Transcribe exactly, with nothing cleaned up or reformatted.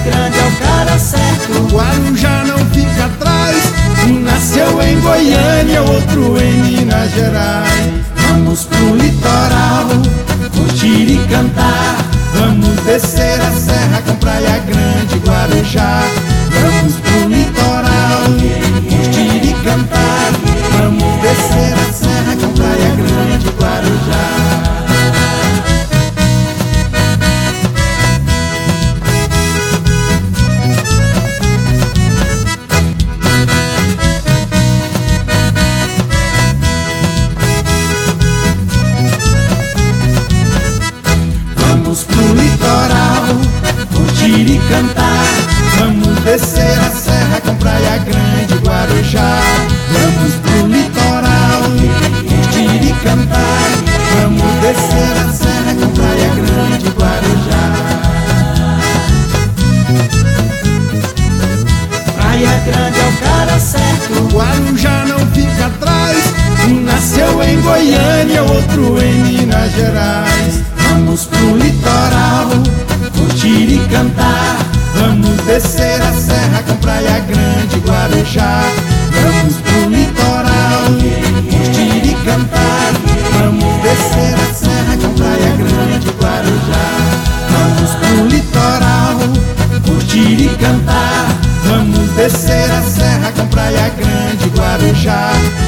Grande é o cara certo. Guarujá não fica atrás. Um nasceu em Goiânia, outro em Minas Gerais. Vamos pro litoral, curtir e cantar. Vamos descer a serra com Praia Grande, Guarujá. Vamos pro litoral, curtir e cantar. Vamos descer a serra com Praia Grande, Guarujá. Vamos pro litoral, curtir e cantar. Vamos descer a serra com Praia Grande, Guarujá. Vamos pro litoral, curtir e cantar. Vamos descer a serra com Praia Grande, Guarujá. Praia Grande é o cara certo. Guarujá não fica atrás. Um nasceu em Goiânia, outro em Minas Gerais. Vamos pro litoral, curtir e cantar. Vamos descer a serra com Praia Grande, Guarujá. Vamos pro litoral, curtir e cantar. Vamos descer a serra com Praia Grande, Guarujá. Vamos pro litoral, curtir e cantar. Vamos descer a serra com Praia Grande, Guarujá.